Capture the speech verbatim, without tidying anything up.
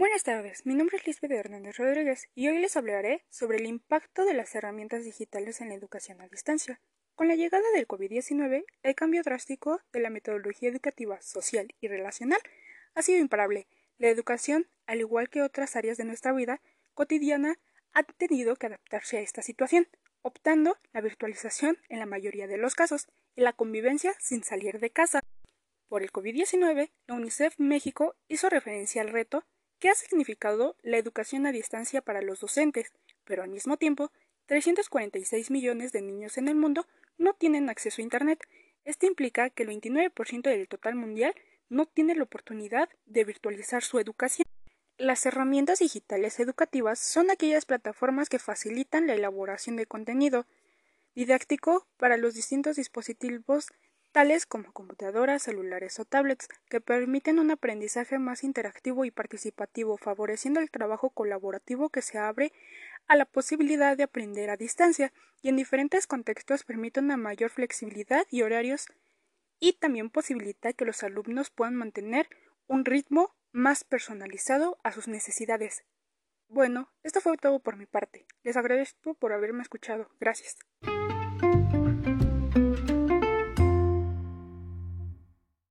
Buenas tardes, mi nombre es Lisbeth Hernández Rodríguez y hoy les hablaré sobre el impacto de las herramientas digitales en la educación a distancia. Con la llegada del COVID diecinueve, el cambio drástico de la metodología educativa, social y relacional ha sido imparable. La educación, al igual que otras áreas de nuestra vida cotidiana, ha tenido que adaptarse a esta situación, optando la virtualización en la mayoría de los casos y la convivencia sin salir de casa. Por el COVID diecinueve, la UNICEF México hizo referencia al reto que ha significado la educación a distancia para los docentes, pero al mismo tiempo, trescientos cuarenta y seis millones de niños en el mundo no tienen acceso a Internet. Esto implica que el veintinueve por ciento del total mundial no tiene la oportunidad de virtualizar su educación. Las herramientas digitales educativas son aquellas plataformas que facilitan la elaboración de contenido didáctico para los distintos dispositivos tales como computadoras, celulares o tablets, que permiten un aprendizaje más interactivo y participativo, favoreciendo el trabajo colaborativo que se abre a la posibilidad de aprender a distancia y en diferentes contextos permite una mayor flexibilidad y horarios y también posibilita que los alumnos puedan mantener un ritmo más personalizado a sus necesidades. Bueno, esto fue todo por mi parte. Les agradezco por haberme escuchado. Gracias.